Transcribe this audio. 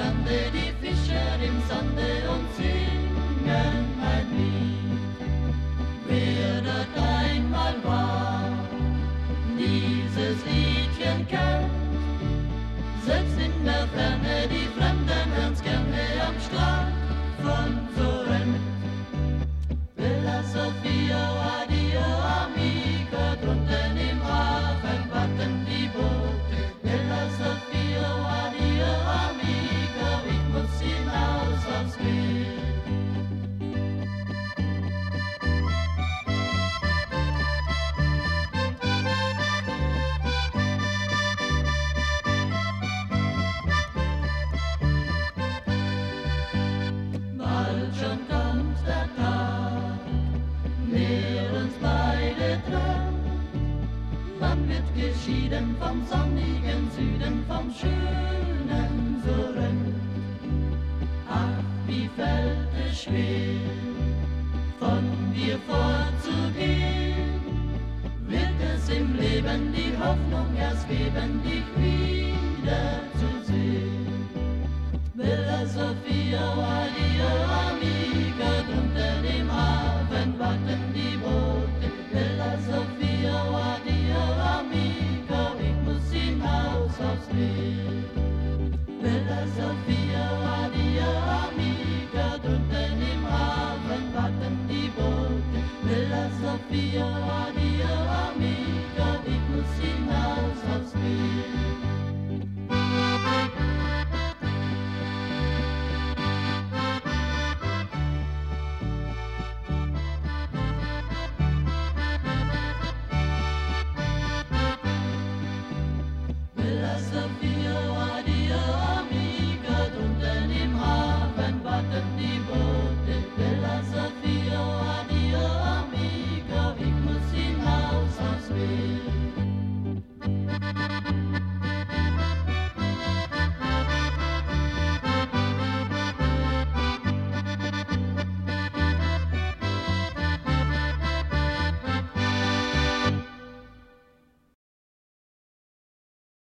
Strande die Fischer im Sande und singen ein Lied. Wer dort einmal war, dieses Liedchen kennt, selbst in der Ferne die Fremden hören's gerne am Strand von Sorrent. Bella Sofia, addio amico, drunten im Hafen warten die Boote. Bella Sofia, addio amico, ich muss hinaus aufs Meer. Bald schon kommt der Tag, der uns beide trennt. Man wird geschieden vom sonnigen Süden, vom schönen Sorrent. Ach, wie fällt es schwer, von dir fortzugehen. Wird es im Leben die Hoffnung erst geben, dich wiederzusehen. Bella Sofia, addio amico, drunten im Hafen warten die Boote. Bella Sofia, addio amico, ich muss hinaus aufs Meer. Bella Sofia,